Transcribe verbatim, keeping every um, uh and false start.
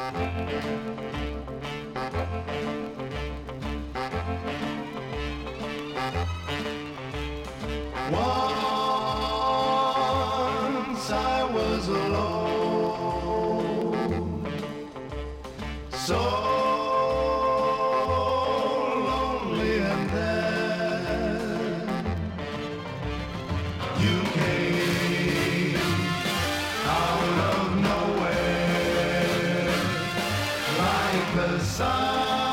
Once I was alone, so lonely, and then you came out of nowhere like the sun.